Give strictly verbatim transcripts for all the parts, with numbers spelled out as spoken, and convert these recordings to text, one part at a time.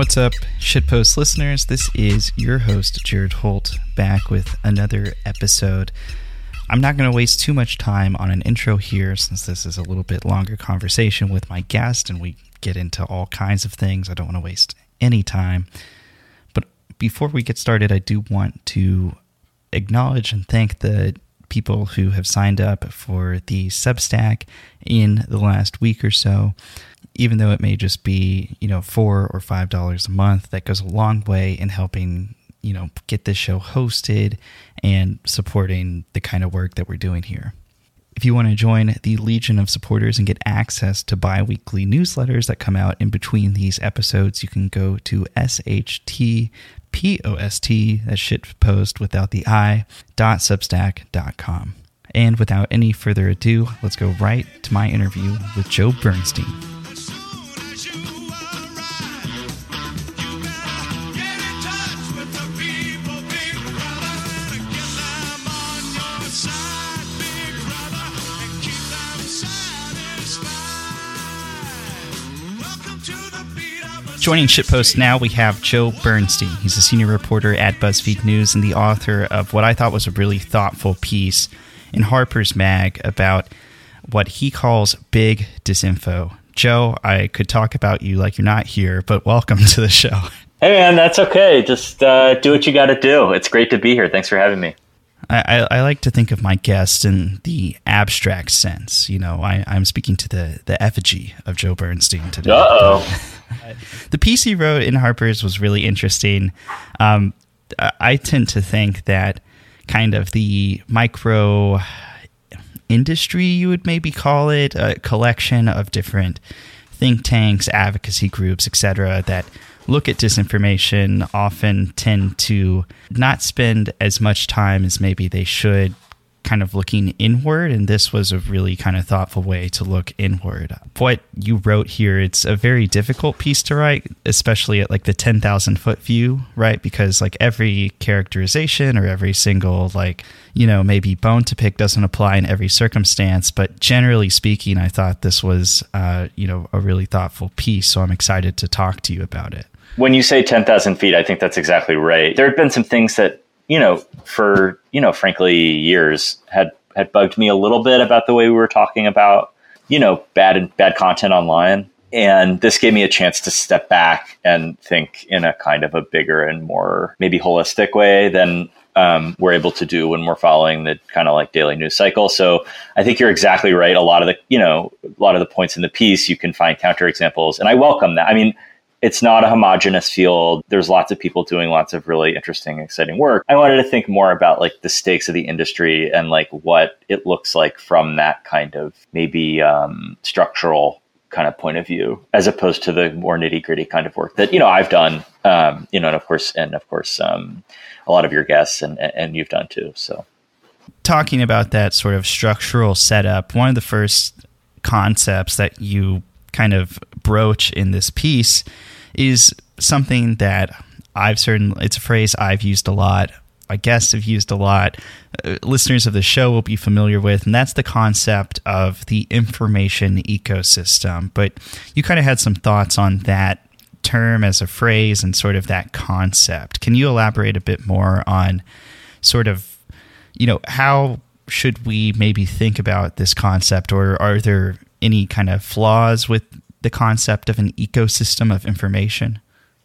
What's up, Shitpost listeners? This is your host, Jared Holt, back with another episode. I'm not going to waste too much time on an intro here, since this is a little bit longer conversation with my guest, and we get into all kinds of things. I don't want to waste any time. But before we get started, I do want to acknowledge and thank the people who have signed up for the Substack in the last week or so. Even though it may just be, you know, four or five dollars a month, that goes a long way in helping, you know, get this show hosted and supporting the kind of work that we're doing here. If you want to join the Legion of supporters and get access to bi-weekly newsletters that come out in between these episodes, you can go to S H T P O S T, that's shitpost without the I, dot substack dot com. And without any further ado, let's go right to my interview with Joe Bernstein. Joining Shitpost now, we have Joe Bernstein. He's a senior reporter at BuzzFeed News and the author of what I thought was a really thoughtful piece in Harper's Mag about what he calls big disinfo. Joe, I could talk about you like you're not here, but welcome to the show. Hey, man, that's okay. Just uh, do what you got to do. It's great to be here. Thanks for having me. I, I, I like to think of my guest in the abstract sense. You know, I, I'm speaking to the, the effigy of Joe Bernstein today. Uh-oh. The piece he wrote in Harper's was really interesting. Um, I tend to think that kind of the micro industry, you would maybe call it, a collection of different think tanks, advocacy groups, et cetera, that look at disinformation often tend to not spend as much time as maybe they should kind of looking inward, and this was a really kind of thoughtful way to look inward. What you wrote here, it's a very difficult piece to write, especially at like the ten thousand foot view, right? Because like every characterization or every single like, you know, maybe bone to pick doesn't apply in every circumstance, but generally speaking, I thought this was, uh, you know, a really thoughtful piece, so I'm excited to talk to you about it. When you say ten thousand feet, I think that's exactly right. There have been some things that, you know, for, you know, frankly, years had, had bugged me a little bit about the way we were talking about, you know, bad and bad content online. And this gave me a chance to step back and think in a kind of a bigger and more maybe holistic way than um, we're able to do when we're following the kind of like daily news cycle. So I think you're exactly right. A lot of the, you know, a lot of the points in the piece, you can find counterexamples. And I welcome that. I mean, it's not a homogenous field. There's lots of people doing lots of really interesting, exciting work. I wanted to think more about like the stakes of the industry and like what it looks like from that kind of maybe um, structural kind of point of view, as opposed to the more nitty gritty kind of work that, you know, I've done, um, you know, and of course, and of course, um, a lot of your guests and, and you've done too. So talking about that sort of structural setup, one of the first concepts that you kind of broach in this piece is something that I've certainly, it's a phrase I've used a lot, my guests have used a lot, uh, listeners of the show will be familiar with, and that's the concept of the information ecosystem. But you kind of had some thoughts on that term as a phrase and sort of that concept. Can you elaborate a bit more on sort of, you know, how should we maybe think about this concept, or are there any kind of flaws with the concept of an ecosystem of information?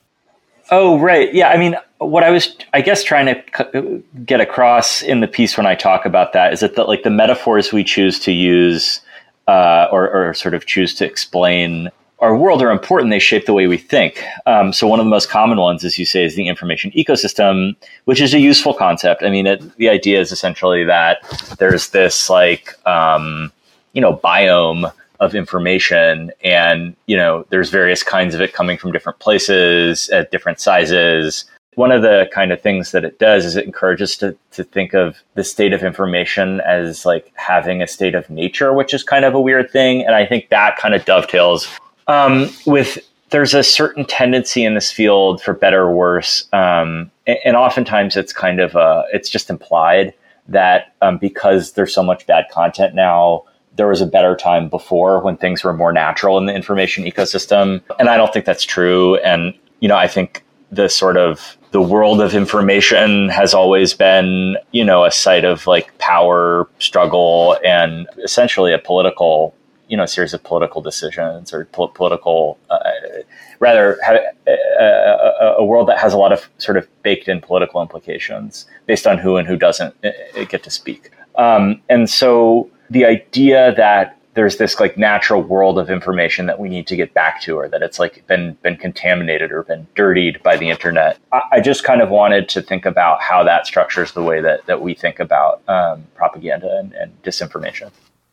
Oh, right. Yeah. I mean, what I was, I guess, trying to get across in the piece when I talk about that is that the, like the metaphors we choose to use uh, or, or sort of choose to explain our world are important. They shape the way we think. Um, so one of the most common ones, as you say, is the information ecosystem, which is a useful concept. I mean, it, the idea is essentially that there's this like, um, you know, biome of information, and, you know, there's various kinds of it coming from different places at different sizes. One of the kind of things that it does is it encourages to to think of the state of information as like having a state of nature, which is kind of a weird thing. And I think that kind of dovetails um, with, there's a certain tendency in this field, for better or worse. Um, and, and oftentimes it's kind of, uh, it's just implied that um, because there's so much bad content now, there was a better time before when things were more natural in the information ecosystem. And I don't think that's true. And, you know, I think the sort of the world of information has always been, you know, a site of like power struggle and essentially a political, you know, series of political decisions or po- political, uh, rather a, a, a world that has a lot of sort of baked in political implications based on who and who doesn't get to speak. Um, and so the idea that there's this like natural world of information that we need to get back to, or that it's like been been contaminated or been dirtied by the internet. I, I just kind of wanted to think about how that structures the way that, that we think about um, propaganda and, and disinformation.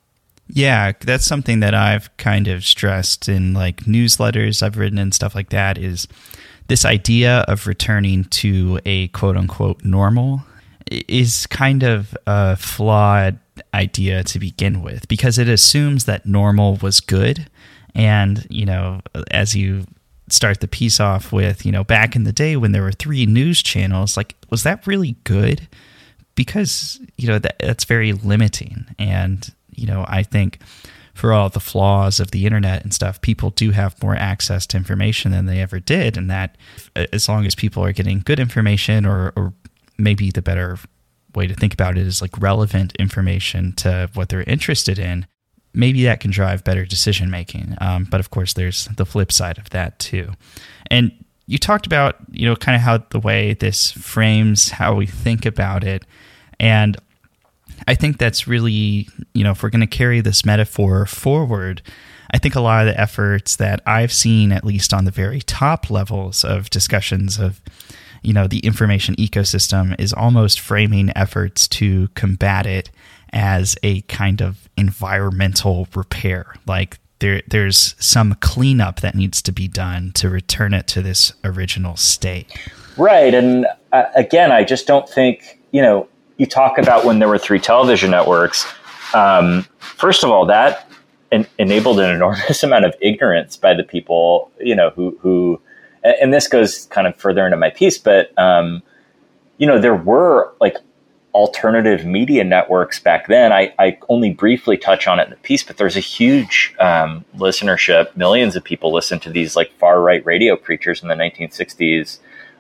Yeah, that's something that I've kind of stressed in like newsletters I've written and stuff like that, is this idea of returning to a quote unquote normal is kind of a flawed idea to begin with, because it assumes that normal was good. And, you know, as you start the piece off with, you know, back in the day when there were three news channels, like, was that really good? Because, you know, that, that's very limiting. And, you know, I think for all the flaws of the internet and stuff, people do have more access to information than they ever did. And that as long as people are getting good information, or, or maybe the better way to think about it is like relevant information to what they're interested in, maybe that can drive better decision making. Um, but of course, there's the flip side of that too. And you talked about, you know, kind of how the way this frames how we think about it. And I think that's really, you know, if we're going to carry this metaphor forward, I think a lot of the efforts that I've seen, at least on the very top levels of discussions of, you know, the information ecosystem, is almost framing efforts to combat it as a kind of environmental repair. Like there, there's some cleanup that needs to be done to return it to this original state. Right. And uh, again, I just don't think, you know, you talk about when there were three television networks. Um, first of all, that en- enabled an enormous amount of ignorance by the people, you know, who, who, and this goes kind of further into my piece, but, um, you know, there were like alternative media networks back then. I, I only briefly touch on it in the piece, but there's a huge um, listenership. Millions of people listened to these like far right radio preachers in the nineteen sixties.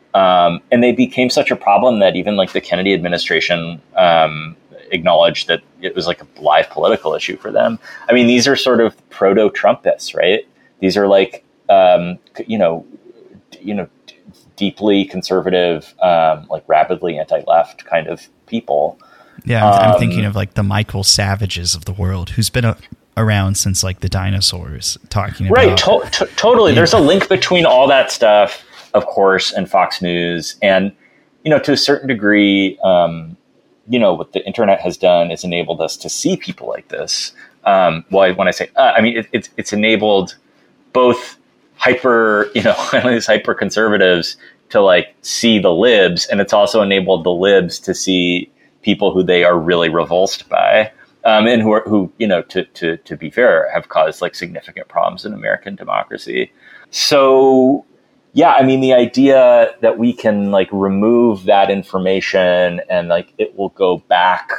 Um, and they became such a problem that even like the Kennedy administration um, acknowledged that it was like a live political issue for them. I mean, these are sort of proto-Trumpists, right? These are like, um, you know, you know, d- deeply conservative, um, like rapidly anti-left kind of people. Yeah, I'm, um, I'm thinking of like the Michael Savages of the world, who's been a, around since like the dinosaurs, talking about... Right, to- to- totally. Yeah. There's a link between all that stuff, of course, and Fox News. And, you know, to a certain degree, um, you know, what the internet has done is enabled us to see people like this. Um, well, when I say, uh, I mean, it, it's, it's enabled both hyper, you know, these hyper conservatives to like see the libs, and it's also enabled the libs to see people who they are really revulsed by, um, and who are, who, you know, to, to, to be fair, have caused like significant problems in American democracy. So, yeah, I mean, the idea that we can like remove that information and like it will go back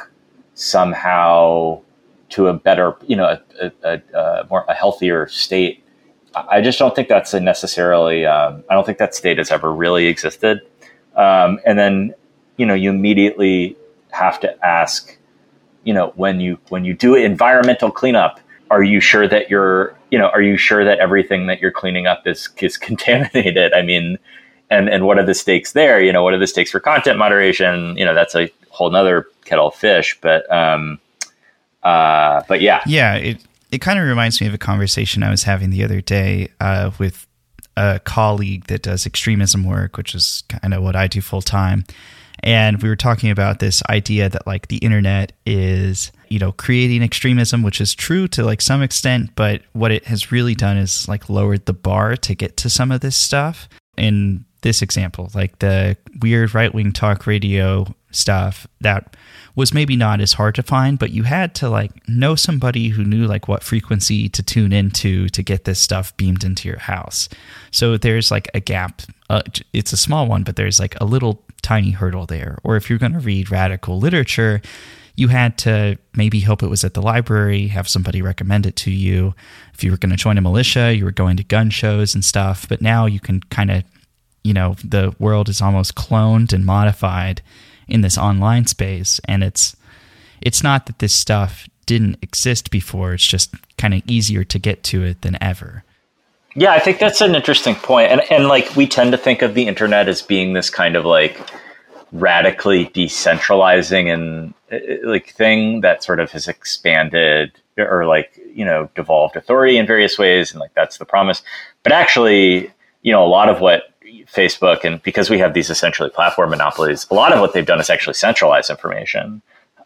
somehow to a better, you know, a, a, a more a healthier state. I just don't think that's a necessarily, um, I don't think that state has ever really existed. Um, and then, you know, you immediately have to ask, you know, when you, when you do environmental cleanup, are you sure that you're, you know, are you sure that everything that you're cleaning up is, is contaminated? I mean, and, and what are the stakes there? You know, what are the stakes for content moderation? You know, that's a whole nother kettle of fish, but, um, uh, but yeah. Yeah. It, It kind of reminds me of a conversation I was having the other day uh, with a colleague that does extremism work, which is kind of what I do full time. And we were talking about this idea that like the internet is, you know, creating extremism, which is true to like some extent, but what it has really done is like lowered the bar to get to some of this stuff. In this example, like the weird right-wing talk radio stuff that was maybe not as hard to find, but you had to like know somebody who knew like what frequency to tune into to get this stuff beamed into your house. So there's like a gap. Uh, it's a small one, but there's like a little tiny hurdle there. Or if you're going to read radical literature, you had to maybe hope it was at the library, have somebody recommend it to you. If you were going to join a militia, you were going to gun shows and stuff. But now you can kind of you know, the world is almost cloned and modified in this online space. And it's it's not that this stuff didn't exist before. It's just kind of easier to get to it than ever. Yeah, I think that's an interesting point. And, and like, we tend to think of the internet as being this kind of like radically decentralizing and like thing that sort of has expanded or like, you know, devolved authority in various ways. And like, that's the promise. But actually, you know, a lot of what Facebook, and because we have these essentially platform monopolies, a lot of what they've done is actually centralize information.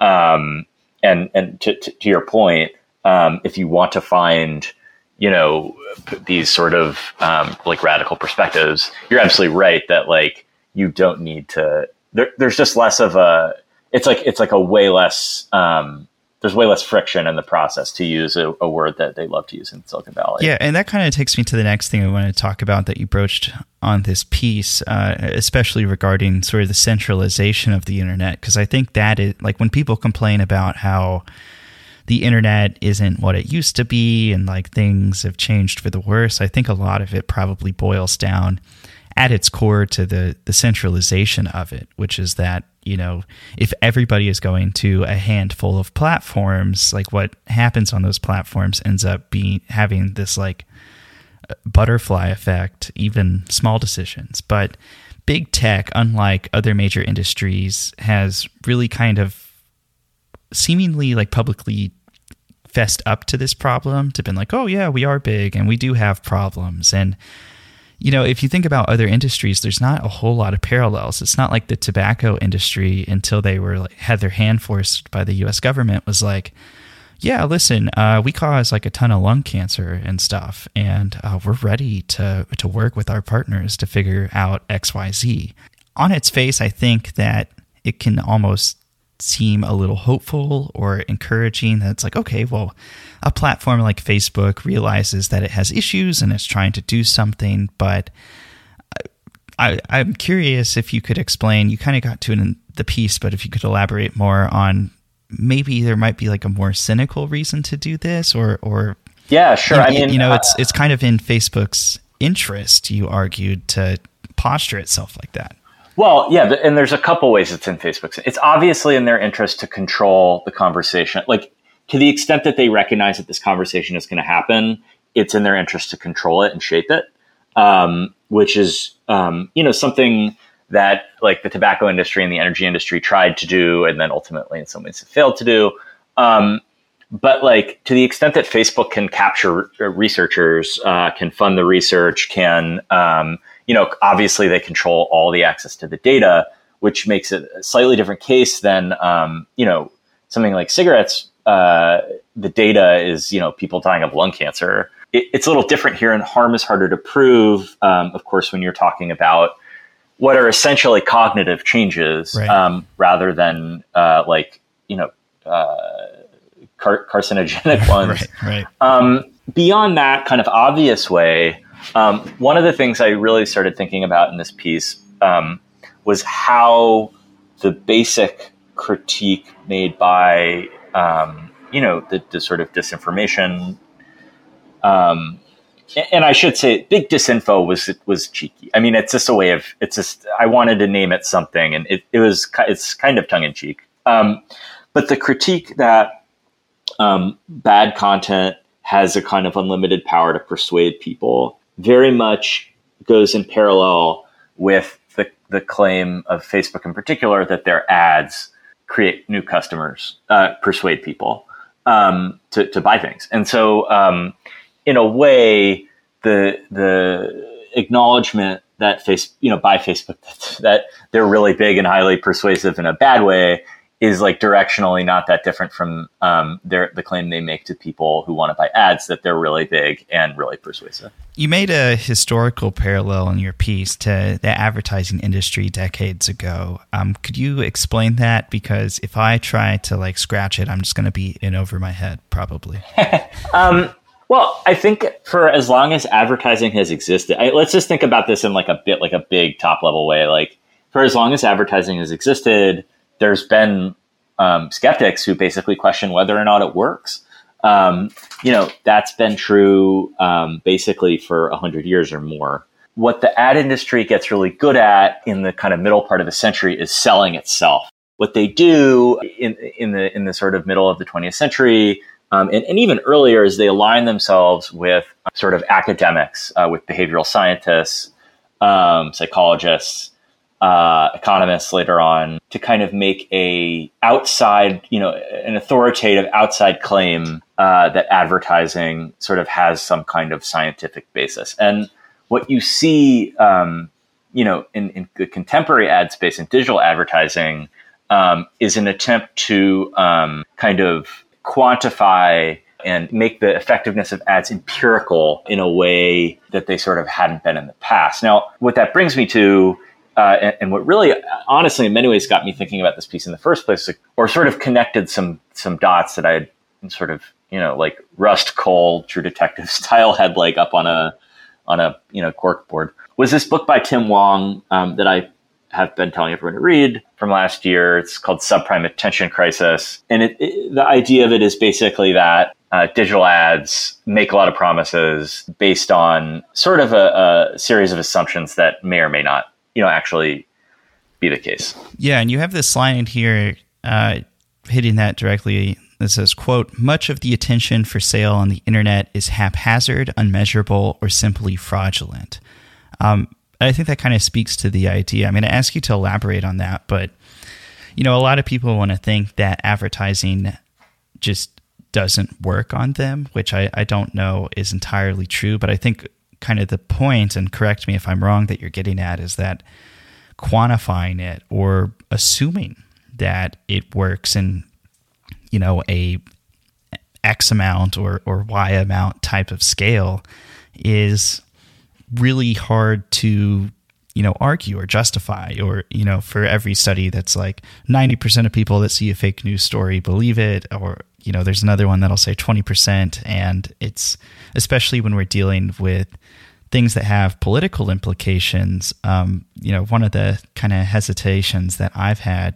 Um, and, and to, to, to your point, um, if you want to find, you know, p- these sort of, um, like radical perspectives, you're absolutely right that like, you don't need to, there, there's just less of a, it's like, it's like a way less, um, there's way less friction in the process, to use a, a word that they love to use in Silicon Valley. Yeah, and that kind of takes me to the next thing I want to talk about that you broached on this piece, uh, especially regarding sort of the centralization of the internet, because I think that is, like, when people complain about how the internet isn't what it used to be and like things have changed for the worse, I think a lot of it probably boils down at its core to the the centralization of it, which is that, you know, if everybody is going to a handful of platforms, like what happens on those platforms ends up being having this like butterfly effect, even small decisions. But big tech, unlike other major industries, has really kind of seemingly like publicly fessed up to this problem, to been like, oh yeah, we are big and we do have problems. And you know, if you think about other industries, there's not a whole lot of parallels. It's not like the tobacco industry, until they were like, had their hand forced by the U S government, was like, yeah, listen, uh, we cause like a ton of lung cancer and stuff, and uh, we're ready to to work with our partners to figure out X Y Z. On its face, I think that it can almost seem a little hopeful or encouraging, that it's like, okay, well, a platform like Facebook realizes that it has issues and it's trying to do something. But I, I'm curious if you could explain, you kind of got to it in the piece, but if you could elaborate more on maybe there might be like a more cynical reason to do this, or, or yeah, sure. You, I mean, you know, uh, it's, it's kind of in Facebook's interest, you argued, to posture itself like that. Well, yeah, and there's a couple ways it's in Facebook's. It's obviously in their interest to control the conversation. Like, to the extent that they recognize that this conversation is going to happen, it's in their interest to control it and shape it, um, which is, um, you know, something that like the tobacco industry and the energy industry tried to do, and then ultimately in some ways have failed to do. Um, but like, to the extent that Facebook can capture researchers, uh, can fund the research, can, um, you know, obviously they control all the access to the data, which makes it a slightly different case than, um, you know, something like cigarettes. Uh, the data is, you know, people dying of lung cancer. It, it's a little different here, and harm is harder to prove. Um, of course, when you're talking about what are essentially cognitive changes, right. um, rather than uh, like, you know, uh, car- carcinogenic ones. right, right. Um, beyond that kind of obvious way, um, one of the things I really started thinking about in this piece um, was how the basic critique made by, um, you know, the, the sort of disinformation, um, and I should say big disinfo was, was cheeky. I mean, it's just a way of, it's just, I wanted to name it something, and it, it was, it's kind of tongue in cheek. Um, but the critique that, um, bad content has a kind of unlimited power to persuade people very much goes in parallel with the, the claim of Facebook in particular that their ads create new customers, uh, persuade people, um, to, to buy things. And so, um, in a way, the the acknowledgement that face you know by Facebook that, that they're really big and highly persuasive in a bad way is like directionally not that different from um, their the claim they make to people who want to buy ads that they're really big and really persuasive. You made a historical parallel in your piece to the advertising industry decades ago. Um, could you explain that? Because if I try to like scratch it, I'm just going to be in over my head probably. um, Well, I think for as long as advertising has existed, I, let's just think about this in like a bit like a big top level way. Like, for as long as advertising has existed, there's been um, skeptics who basically question whether or not it works. Um, you know, that's been true um, basically for a hundred years or more. what the ad industry gets really good at in the kind of middle part of the century is selling itself. What they do in in the in the sort of middle of the twentieth century, um, and, and even earlier, is they align themselves with sort of academics, uh, with behavioral scientists, um, psychologists, uh, economists later on, to kind of make a outside, you know, an authoritative outside claim uh, that advertising sort of has some kind of scientific basis. And what you see, um, you know, in, in the contemporary ad space and digital advertising, Um, is an attempt to um, kind of quantify and make the effectiveness of ads empirical in a way that they sort of hadn't been in the past. Now, what that brings me to, uh, and, and what really, honestly, in many ways got me thinking about this piece in the first place, or sort of connected some some dots that I had sort of, you know, like Rust Cohle, True Detective style, had like up on a on a you know cork board, was this book by Tim Wong um, that I have been telling everyone to read from last year. It's called Subprime Attention Crisis. And it, it, the idea of it is basically that uh, digital ads make a lot of promises based on sort of a, a series of assumptions that may or may not, you know, actually be the case. Yeah, and you have this line in here uh, hitting that directly. It says, quote, "Much of the attention for sale on the internet is haphazard, unmeasurable, or simply fraudulent." Um, I think that kind of speaks to the idea. I'm going to ask you to elaborate on that, but you know, a lot of people want to think that advertising just doesn't work on them, which I, I don't know is entirely true. But I think kind of the point, and correct me if I'm wrong, that you're getting at is that quantifying it or assuming that it works in, you know, a X amount or or Y amount type of scale is really hard to, you know, argue or justify. Or, you know, for every study that's like ninety percent of people that see a fake news story believe it, or, you know, there's another one that'll say twenty percent. And it's, especially when we're dealing with things that have political implications, um, you know, one of the kind of hesitations that I've had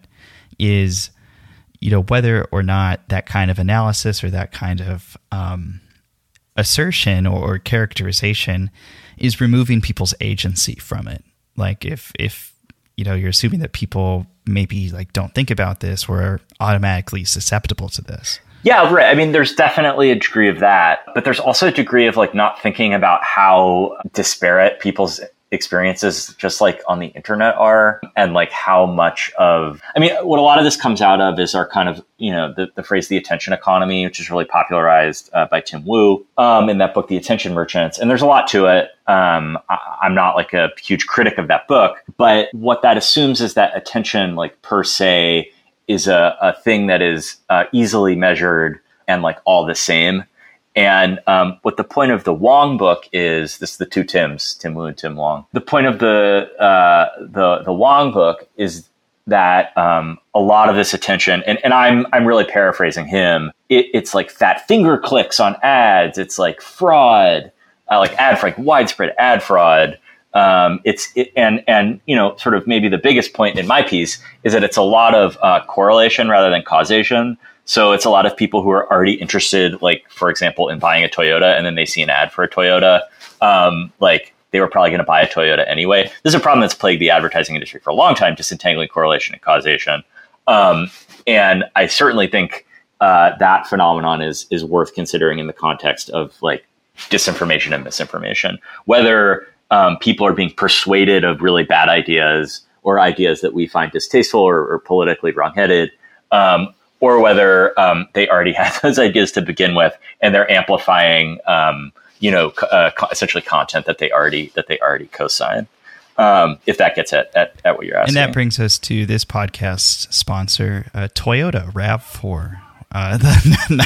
is, you know, whether or not that kind of analysis or that kind of um, assertion or, or characterization is removing people's agency from it. Like if, if, you know, you're assuming that people maybe like don't think about this or are automatically susceptible to this. Yeah, right. I mean, there's definitely a degree of that, but there's also a degree of like not thinking about how disparate people's experiences just like on the internet are, and like how much of, I mean, what a lot of this comes out of is our kind of, you know, the, the phrase, the attention economy, which is really popularized uh, by Tim Wu um, in that book, The Attention Merchants. And there's a lot to it. Um, I, I'm not like a huge critic of that book, but what that assumes is that attention, like per se, is a, a thing that is uh, easily measured and like all the same. And um, what the point of the Wong book is, this is the two Tims, Tim Wu and Tim Wong. The point of the uh, the the Wong book is that um, a lot of this attention, and, and I'm I'm really paraphrasing him. It, it's like fat finger clicks on ads. It's like fraud, uh, like ad fraud, like widespread ad fraud. Um, it's it, and and you know, sort of maybe the biggest point in my piece is that it's a lot of uh, correlation rather than causation. So it's a lot of people who are already interested, like, for example, in buying a Toyota, and then they see an ad for a Toyota. Um, like they were probably going to buy a Toyota anyway. This is a problem that's plagued the advertising industry for a long time, disentangling correlation and causation. Um, and I certainly think uh, that phenomenon is is worth considering in the context of like disinformation and misinformation. Whether um, people are being persuaded of really bad ideas or ideas that we find distasteful or, or politically wrongheaded, um, or whether um, they already had those ideas to begin with, and they're amplifying, um, you know, uh, essentially content that they already that they already co-sign. Um, if that gets at, at at what you're asking, and that brings us to this podcast sponsor, uh, Toyota RAV four. Uh, the,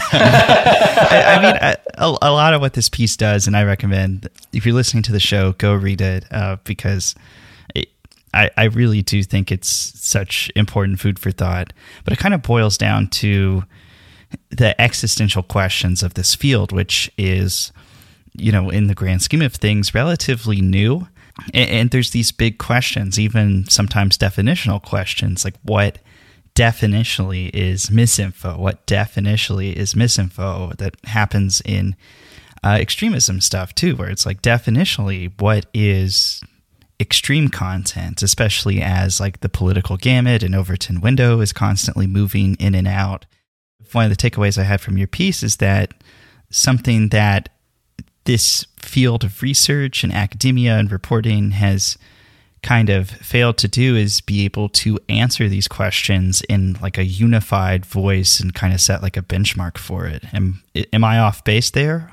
I, I mean, I, a, a lot of what this piece does, and I recommend if you're listening to the show, go read it uh, because. It, I, I really do think it's such important food for thought, but it kind of boils down to the existential questions of this field, which is, you know, in the grand scheme of things, relatively new. And, and there's these big questions, even sometimes definitional questions, like what definitionally is misinfo? What definitionally is misinfo? That happens in uh, extremism stuff too, where it's like definitionally, what is extreme content, especially as like the political gamut and Overton window is constantly moving in and out. One of the takeaways I had from your piece is that something that this field of research and academia and reporting has kind of failed to do is be able to answer these questions in like a unified voice and kind of set like a benchmark for it. Am, am I off base there?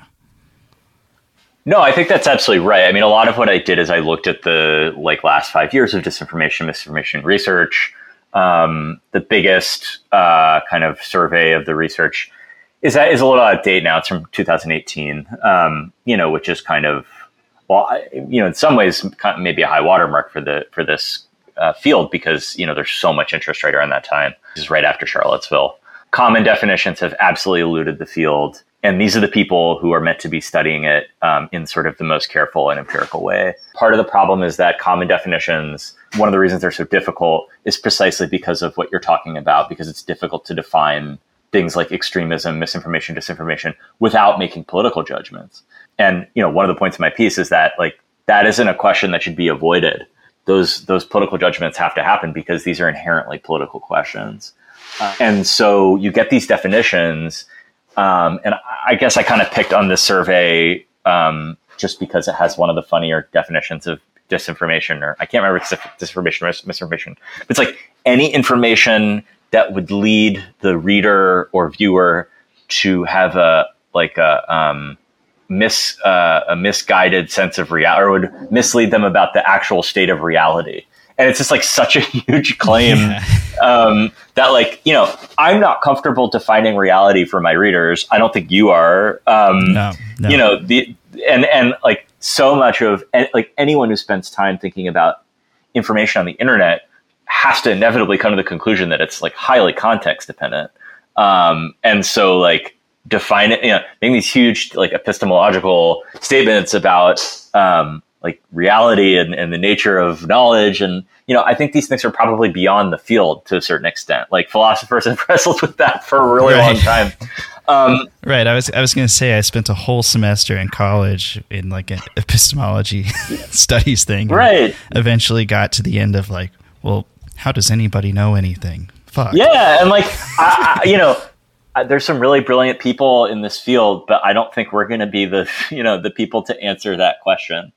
No, I think that's absolutely right. I mean, a lot of what I did is I looked at the like last five years of disinformation, misinformation research. Um, the biggest uh, kind of survey of the research is that is a little out of date now. It's from two thousand eighteen, um, you know, which is kind of, well, I, you know, in some ways, kind of maybe a high watermark for the for this uh, field because, you know, there's so much interest right around that time. This is right after Charlottesville. Common definitions have absolutely eluded the field. And these are the people who are meant to be studying it um, in sort of the most careful and empirical way. Part of the problem is that common definitions, one of the reasons they're so difficult is precisely because of what you're talking about, because it's difficult to define things like extremism, misinformation, disinformation without making political judgments. And, you know, one of the points of my piece is that like that isn't a question that should be avoided. Those those political judgments have to happen because these are inherently political questions. Uh, and so you get these definitions. Um, and I guess I kind of picked on this survey um, just because it has one of the funnier definitions of disinformation, or I can't remember if it's disinformation or misinformation. But it's like any information that would lead the reader or viewer to have a like a um, mis uh, a misguided sense of reality, or would mislead them about the actual state of reality. And it's just like such a huge claim yeah. um, that like, you know, I'm not comfortable defining reality for my readers. I don't think you are. Um, no, no. You know, the and and like so much of like anyone who spends time thinking about information on the internet has to inevitably come to the conclusion that it's like highly context dependent. Um, and so like define it, you know, making these huge like epistemological statements about um, like reality and, and the nature of knowledge. And, you know, I think these things are probably beyond the field to a certain extent. Like philosophers have wrestled with that for a really right. long time. Um, right. I was, I was going to say, I spent a whole semester in college in like an epistemology studies thing. Right. Eventually got to the end of like, well, how does anybody know anything? Fuck. Yeah. And like, I, I, you know, there's some really brilliant people in this field, but I don't think we're going to be the, you know, the people to answer that question.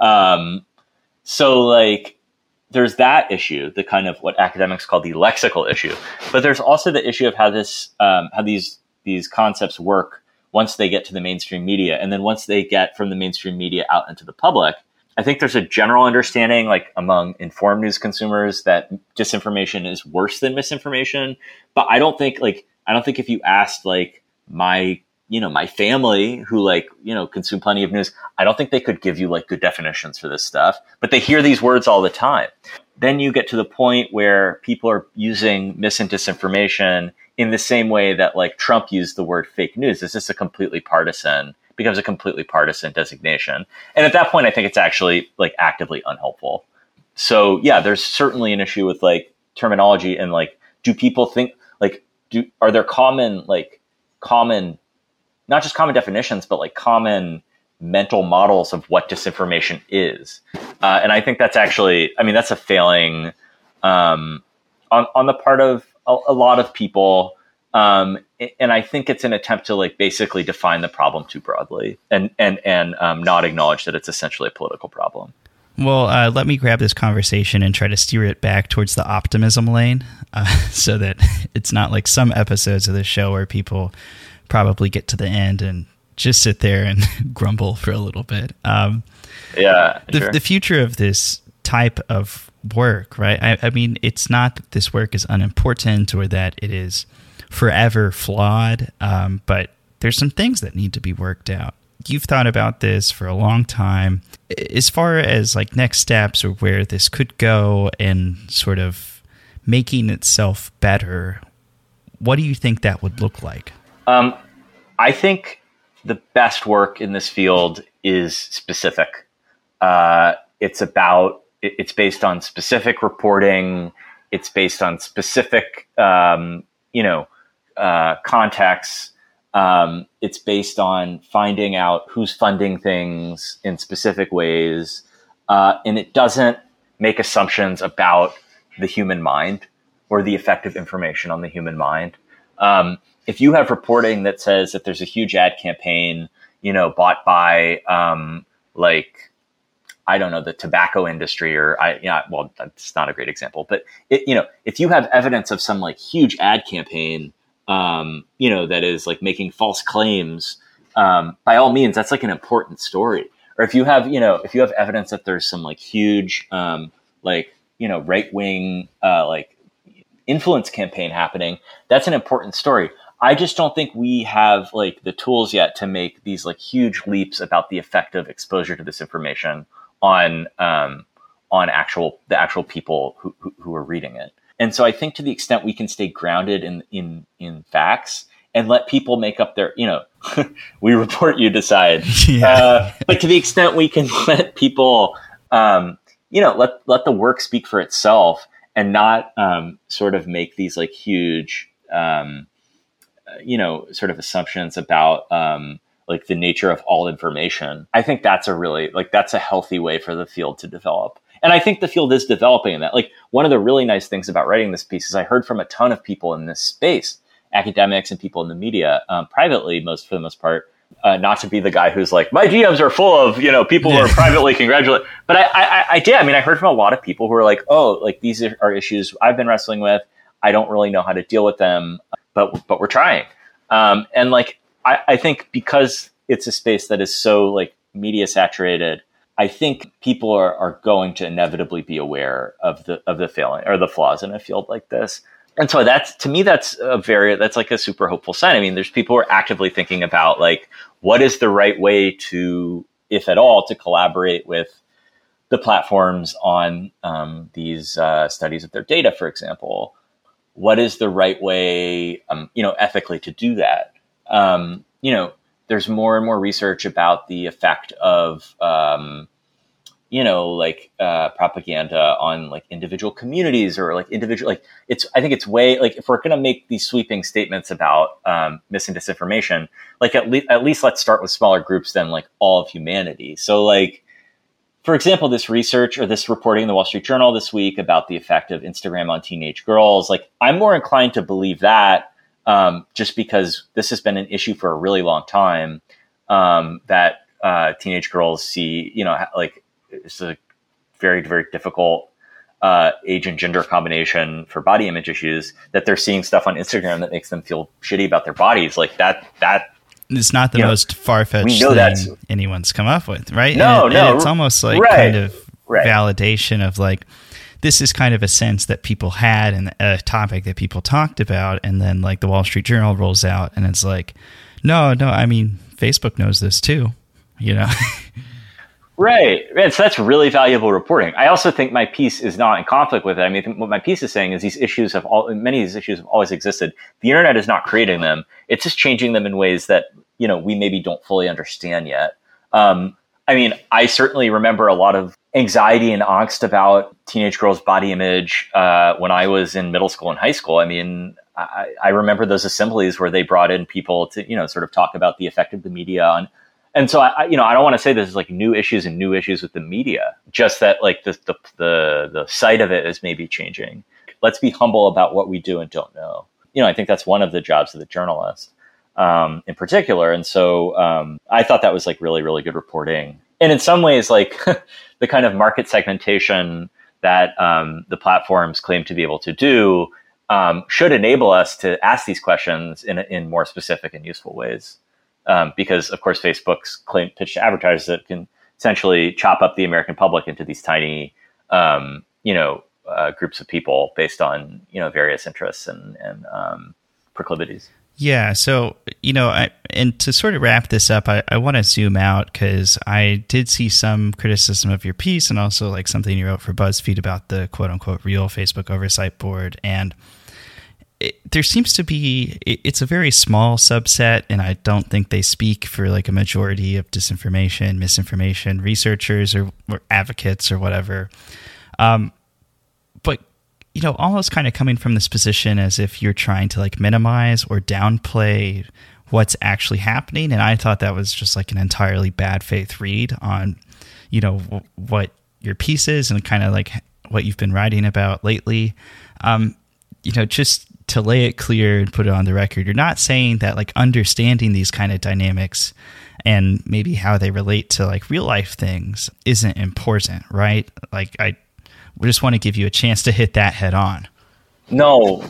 Um, so like there's that issue, the kind of what academics call the lexical issue, but there's also the issue of how this, um, how these, these concepts work once they get to the mainstream media. And then once they get from the mainstream media out into the public, I think there's a general understanding like among informed news consumers that disinformation is worse than misinformation. But I don't think like, I don't think if you asked like my you know, my family who like, you know, consume plenty of news, I don't think they could give you like good definitions for this stuff, but they hear these words all the time. Then you get to the point where people are using mis and disinformation in the same way that like Trump used the word fake news. It's just a completely partisan, becomes a completely partisan designation. And at that point, I think it's actually like actively unhelpful. So yeah, there's certainly an issue with like terminology and like, do people think like, do, are there common, like common, not just common definitions, but like common mental models of what disinformation is. Uh, and I think that's actually, I mean, that's a failing um, on, on the part of a, a lot of people. Um, and I think it's an attempt to like basically define the problem too broadly and, and, and um, not acknowledge that it's essentially a political problem. Well, uh, let me grab this conversation and try to steer it back towards the optimism lane uh, so that it's not like some episodes of the show where people probably get to the end and just sit there and grumble for a little bit. Um, yeah, the, sure. the future of this type of work, right? I, I mean, it's not that this work is unimportant or that it is forever flawed, um, but there's some things that need to be worked out. You've thought about this for a long time. As far as like next steps or where this could go and sort of making itself better, what do you think that would look like? Um, I think the best work in this field is specific. Uh, it's about, it's based on specific reporting. It's based on specific, um, you know, uh, contexts. Um, it's based on finding out who's funding things in specific ways. uh, and it doesn't make assumptions about the human mind or the effect of information on the human mind. Um, if you have reporting that says that there's a huge ad campaign, you know, bought by um, like, I don't know, the tobacco industry, or I, yeah, well, that's not a great example, but it, you know, if you have evidence of some like huge ad campaign, um, you know, that is like making false claims, um, by all means, that's like an important story. Or if you have, you know, if you have evidence that there's some like huge, um, like, you know, right wing, uh, like influence campaign happening, that's an important story. I just don't think we have like the tools yet to make these like huge leaps about the effect of exposure to this information on um, on actual the actual people who, who who are reading it. And so I think to the extent we can stay grounded in in in facts and let people make up their, you know, we report, you decide. Yeah. Uh, but to the extent we can let people, um, you know, let let the work speak for itself and not um, sort of make these like huge, um, you know, sort of assumptions about um, like the nature of all information. I think that's a really, like, that's a healthy way for the field to develop. And I think the field is developing in that. Like, one of the really nice things about writing this piece is I heard from a ton of people in this space, academics and people in the media, um, privately, most for the most part, uh, not to be the guy who's like, my D Ms are full of, you know, people who are privately congratulating. But I, I, I did. I mean, I heard from a lot of people who are like, oh, like, these are issues I've been wrestling with. I don't really know how to deal with them, but but we're trying. Um, and like, I, I think because it's a space that is so like media saturated, I think people are, are going to inevitably be aware of the of the failing or the flaws in a field like this. And so that's, to me, that's a very, that's like a super hopeful sign. I mean, there's people who are actively thinking about like, what is the right way to, if at all, to collaborate with the platforms on um, these uh, studies of their data, for example. What is the right way, um, you know, ethically to do that? Um, you know, there's more and more research about the effect of, um, you know, like uh, propaganda on like individual communities or like individual, like it's, I think it's way, like if we're going to make these sweeping statements about um, mis and disinformation, like at, le- at least let's start with smaller groups than like all of humanity. So like, for example, this research or this reporting in the Wall Street Journal this week about the effect of Instagram on teenage girls, like I'm more inclined to believe that um, just because this has been an issue for a really long time, um, that uh, teenage girls see, you know, like it's a very, very difficult uh, age and gender combination for body image issues, that they're seeing stuff on Instagram that makes them feel shitty about their bodies. Like that, that, it's not the you most know, far-fetched thing anyone's come up with, right? No, and, no. And it's almost like right, kind of right. validation of like, this is kind of a sense that people had and a topic that people talked about. And then like the Wall Street Journal rolls out and it's like, no, no, I mean, Facebook knows this too, you know? Right. right. So that's really valuable reporting. I also think my piece is not in conflict with it. I mean, what my piece is saying is these issues have all, many of these issues have always existed. The internet is not creating them. It's just changing them in ways that, you know, we maybe don't fully understand yet. Um, I mean, I certainly remember a lot of anxiety and angst about teenage girls' body image uh, when I was in middle school and high school. I mean, I, I remember those assemblies where they brought in people to, you know, sort of talk about the effect of the media on. And so, I, you know, I don't want to say this is like new issues and new issues with the media, just that like the, the, the, the site of it is maybe changing. Let's be humble about what we do and don't know. You know, I think that's one of the jobs of the journalist um, in particular. And so um, I thought that was like really, really good reporting. And in some ways, like the kind of market segmentation that um, the platforms claim to be able to do um, should enable us to ask these questions in, in more specific and useful ways. Um, because, of course, Facebook's claim pitch to advertisers that can essentially chop up the American public into these tiny, um, you know, uh, groups of people based on, you know, various interests and, and um, proclivities. Yeah. So, you know, I, and to sort of wrap this up, I, I want to zoom out because I did see some criticism of your piece and also like something you wrote for BuzzFeed about the quote unquote real Facebook oversight board. And It, there seems to be, it, it's a very small subset, and I don't think they speak for like a majority of disinformation, misinformation researchers or, or advocates or whatever. Um, but, you know, almost kind of coming from this position as if you're trying to like minimize or downplay what's actually happening. And I thought that was just like an entirely bad faith read on, you know, w- what your pieces and kind of like what you've been writing about lately. Um, you know, just to lay it clear and put it on the record, you're not saying that like understanding these kind of dynamics and maybe how they relate to like real life things isn't important, right? Like I we just want to give you a chance to hit that head on. No,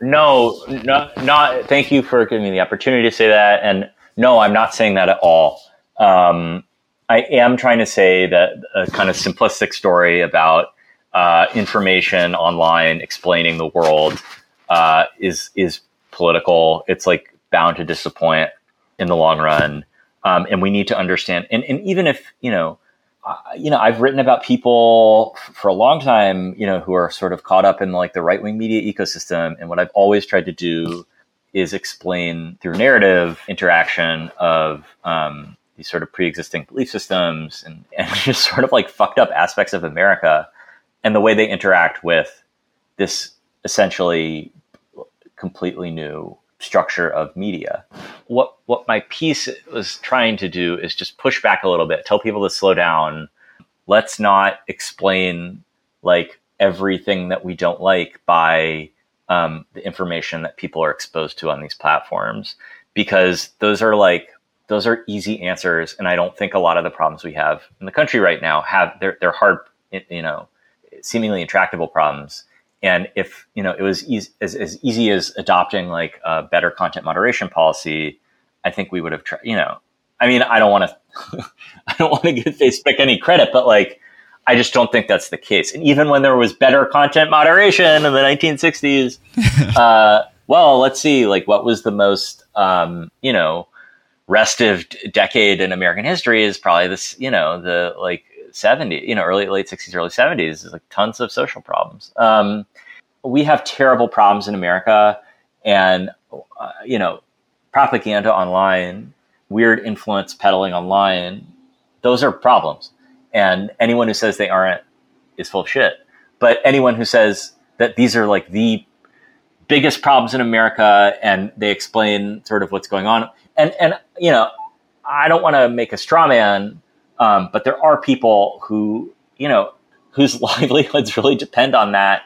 no, no, not. Thank you for giving me the opportunity to say that. And no, I'm not saying that at all. Um, I am trying to say that a kind of simplistic story about uh, information online explaining the world uh, is is political. It's like bound to disappoint in the long run, um, and we need to understand. And, and even if you know, uh, you know, I've written about people f- for a long time, you know, who are sort of caught up in like the right wing media ecosystem. And what I've always tried to do is explain through narrative interaction of um, these sort of pre-existing belief systems and, and just sort of like fucked up aspects of America and the way they interact with this essentially completely new structure of media. What what my piece was trying to do is just push back a little bit, tell people to slow down. Let's not explain like everything that we don't like by um, the information that people are exposed to on these platforms, because those are like those are easy answers, and I don't think a lot of the problems we have in the country right now have they're they're hard, you know, seemingly intractable problems. And if, you know, it was easy, as, as easy as adopting like a better content moderation policy, I think we would have tried, you know, I mean, I don't want to, I don't want to give Facebook any credit, but like, I just don't think that's the case. And even when there was better content moderation in the nineteen sixties, uh, well, let's see, like what was the most, um, you know, restive decade in American history is probably this, you know, the like, seventies, you know, early, late sixties, early seventies, is like tons of social problems. Um, we have terrible problems in America, and, uh, you know, propaganda online, weird influence peddling online, those are problems. And anyone who says they aren't is full of shit. But anyone who says that these are like the biggest problems in America and they explain sort of what's going on. And, and, you know, I don't want to make a straw man, Um, but there are people who, you know, whose livelihoods really depend on that,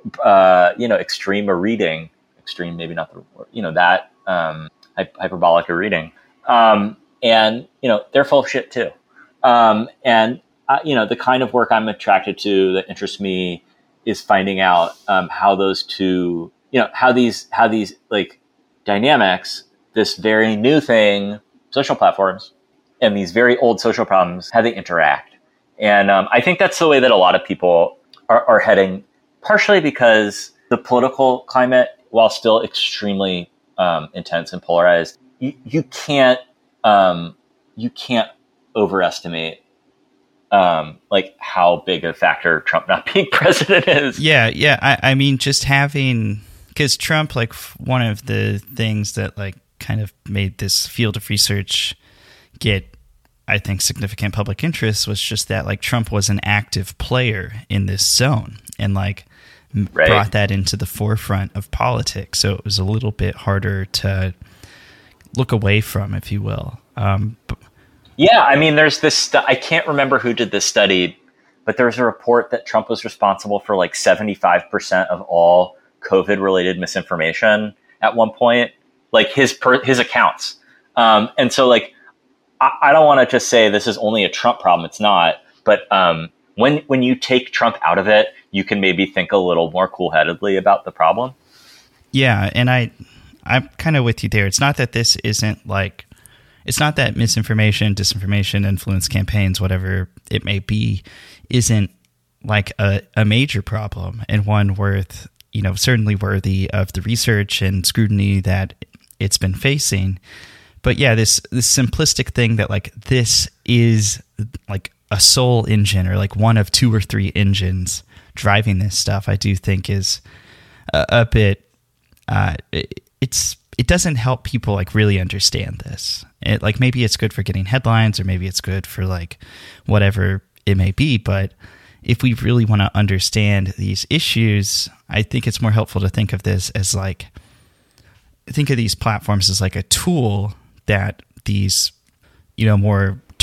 uh, you know, extreme a reading, extreme, maybe not the, you know, that um, hyperbolic a reading. Um, and, you know, they're full of shit too. Um, and, uh, you know, the kind of work I'm attracted to that interests me is finding out um, how those two, you know, how these, how these like dynamics, this very new thing, social platforms, and these very old social problems, how they interact. And um, I think that's the way that a lot of people are, are heading, partially because the political climate, while still extremely um, intense and polarized, you, you can't um, you can't overestimate um, like how big a factor Trump not being president is. Yeah, yeah. I, I mean, just having, because Trump, like one of the things that like kind of made this field of research get, I think, significant public interest was just that like Trump was an active player in this zone and like right. brought that into the forefront of politics. So it was a little bit harder to look away from, if you will. Um, but, yeah, I mean, there's this, stu- I can't remember who did this study, but there's a report that Trump was responsible for like seventy-five percent of all COVID related misinformation at one point, like his, per- his accounts. Um, and so like, I don't want to just say this is only a Trump problem. It's not. But um, when when you take Trump out of it, you can maybe think a little more cool-headedly about the problem. Yeah, and I, I'm kind of with you there. It's not that this isn't like, it's not that misinformation, disinformation, influence campaigns, whatever it may be, isn't like a, a major problem and one worth, you know, certainly worthy of the research and scrutiny that it's been facing. But yeah, this this simplistic thing that like this is like a sole engine or like one of two or three engines driving this stuff, I do think is a, a bit. Uh, it, it's it doesn't help people like really understand this. It, like maybe it's good for getting headlines or maybe it's good for like whatever it may be. But if we really want to understand these issues, I think it's more helpful to think of this as like think of these platforms as like a tool that these, you know, more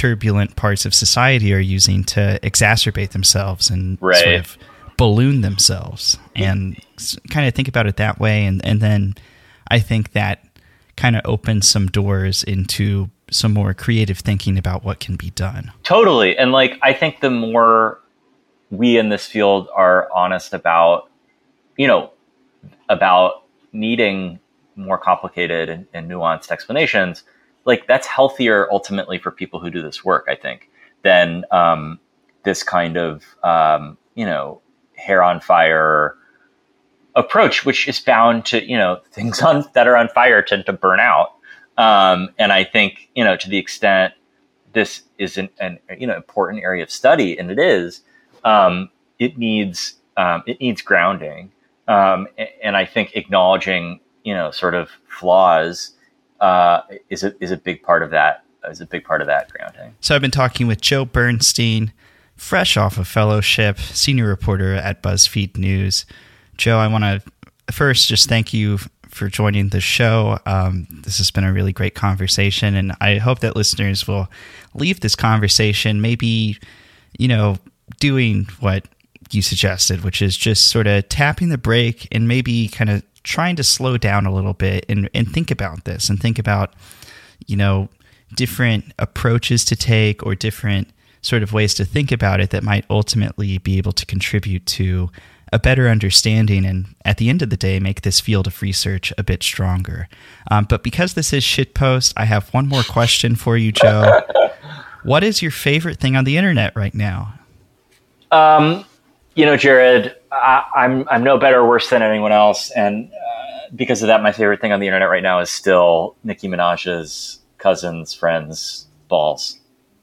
turbulent parts of society are using to exacerbate themselves and right. sort of balloon themselves, and kind of think about it that way. And, and then I think that kind of opens some doors into some more creative thinking about what can be done. Totally. And like, I think the more we in this field are honest about, you know, about needing more complicated and, and nuanced explanations, like that's healthier ultimately for people who do this work, I think, than um, this kind of, um, you know, hair on fire approach, which is bound to, you know, things on that are on fire tend to burn out. Um, and I think, you know, to the extent this is an, an you know, important area of study, and it is, um, it needs, um, it needs grounding. Um, and, and I think acknowledging, you know, sort of flaws, uh, is a, is a big part of that, is a big part of that grounding. So I've been talking with Joe Bernstein, fresh off of fellowship, senior reporter at BuzzFeed News. Joe, I want to first just thank you for joining the show. Um, this has been a really great conversation, and I hope that listeners will leave this conversation maybe, you know, doing what you suggested, which is just sort of tapping the brake and maybe kind of trying to slow down a little bit and, and think about this and think about, you know, different approaches to take or different sort of ways to think about it that might ultimately be able to contribute to a better understanding and, at the end of the day, make this field of research a bit stronger. Um, but because this is Shitpost, I have one more question for you, Joe. What is your favorite thing on the internet right now? Um, you know, Jared, I, I'm I'm no better or worse than anyone else, and uh, because of that, my favorite thing on the internet right now is still Nicki Minaj's cousins' friends' balls.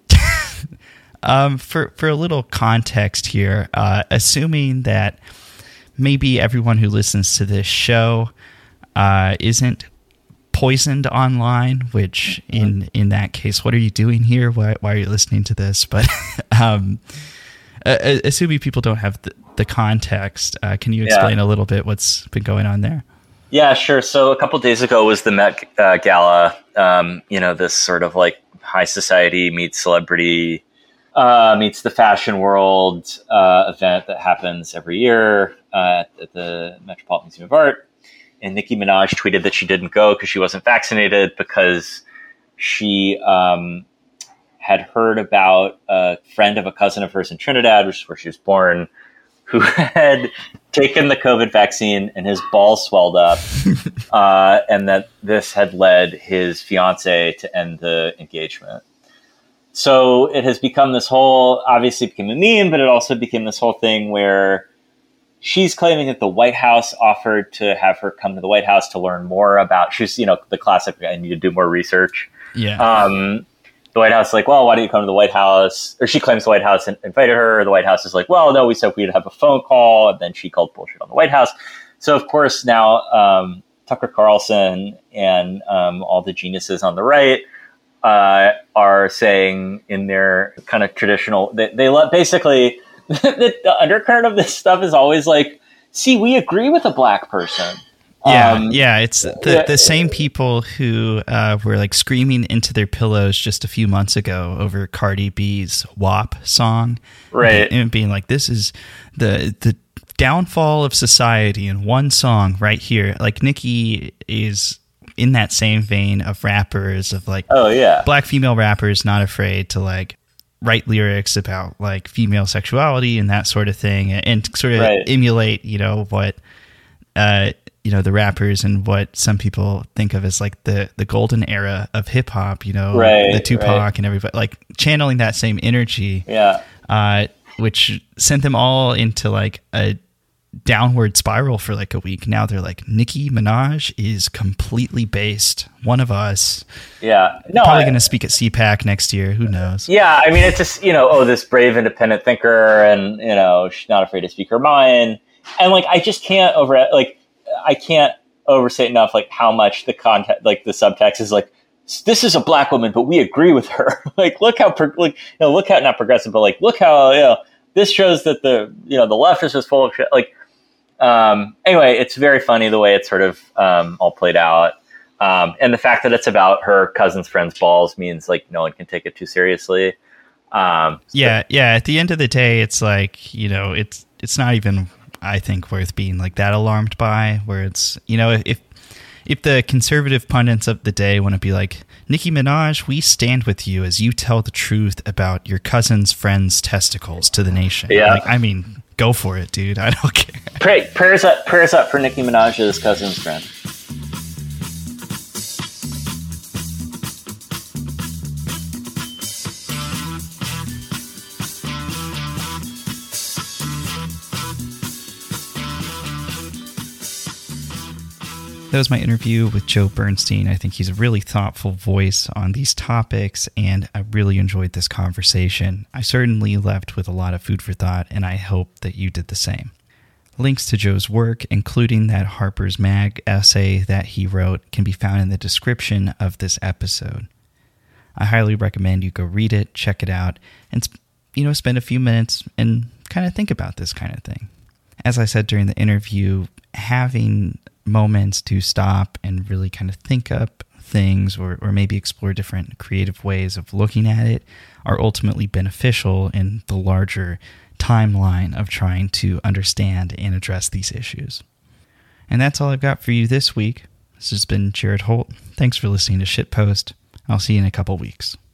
Um, for, for a little context here, uh, assuming that maybe everyone who listens to this show uh, isn't poisoned online, which in, in that case, what are you doing here? Why, why are you listening to this? But um, uh, assuming people don't have the, the context, uh, can you explain yeah. a little bit what's been going on there? Yeah, sure. So a couple of days ago was the Met uh, Gala, um, you know, this sort of like high society meets celebrity Uh, meets the fashion world uh, event that happens every year uh, at the Metropolitan Museum of Art. And Nicki Minaj tweeted that she didn't go because she wasn't vaccinated because she um, had heard about a friend of a cousin of hers in Trinidad, which is where she was born, who had taken the COVID vaccine and his balls swelled up, uh, and that this had led his fiance to end the engagement. So it has become this whole, obviously became a meme, but it also became this whole thing where she's claiming that the White House offered to have her come to the White House to learn more about, she's, you know, the classic, I need to do more research. Yeah. Um, the White House is like, well, why don't you come to the White House? Or she claims the White House invited her. The White House is like, well, no, we said we'd have a phone call. And then she called bullshit on the White House. So of course now, um, Tucker Carlson and, um, all the geniuses on the right, uh, are saying in their kind of traditional, they, they let basically the, the undercurrent of this stuff is always like, see, we agree with a black person. Yeah, um, yeah, it's the, yeah, the same people who uh, were like screaming into their pillows just a few months ago over Cardi B's W A P song, right? And, and being like, "This is the the downfall of society in one song right here." Like Nicki is in that same vein of rappers of like, oh yeah, black female rappers not afraid to like write lyrics about like female sexuality and that sort of thing, and, and sort of right. emulate, you know, what. Uh, you know, the rappers and what some people think of as like the, the golden era of hip hop, you know, right, the Tupac right. and everybody, like channeling that same energy, yeah, uh, which sent them all into like a downward spiral for like a week. Now they're like, Nicki Minaj is completely based. One of us. Yeah. No, probably going to speak at C PAC next year. Who knows? Yeah. I mean, it's just, you know, oh, this brave, independent thinker and, you know, she's not afraid to speak her mind. And like, I just can't over, like, I can't overstate enough, like how much the content, like the subtext is like, this is a black woman, but we agree with her. Like, look how, pro- like, you know, look how not progressive, but like, look how, you know, this shows that the, you know, the left is just full of shit. Like, um, anyway, it's very funny the way it's sort of, um, all played out. Um, and the fact that it's about her cousin's friend's balls means like no one can take it too seriously. Um, so yeah, yeah. At the end of the day, it's like, you know, it's it's not even, I think, worth being like that alarmed by. Where it's, you know, if if the conservative pundits of the day want to be like, Nicki Minaj, we stand with you as you tell the truth about your cousin's friend's testicles to the nation. Yeah, like, I mean, go for it, dude. I don't care. Pray, prayers up, prayers up for Nicki Minaj's cousin's friend. That was my interview with Joe Bernstein. I think he's a really thoughtful voice on these topics, and I really enjoyed this conversation. I certainly left with a lot of food for thought, and I hope that you did the same. Links to Joe's work, including that Harper's Mag essay that he wrote, can be found in the description of this episode. I highly recommend you go read it, check it out, and, you know, spend a few minutes and kind of think about this kind of thing. As I said during the interview, having moments to stop and really kind of think up things or, or maybe explore different creative ways of looking at it are ultimately beneficial in the larger timeline of trying to understand and address these issues. And that's all I've got for you this week. This has been Jared Holt. Thanks for listening to Shitpost. I'll see you in a couple weeks.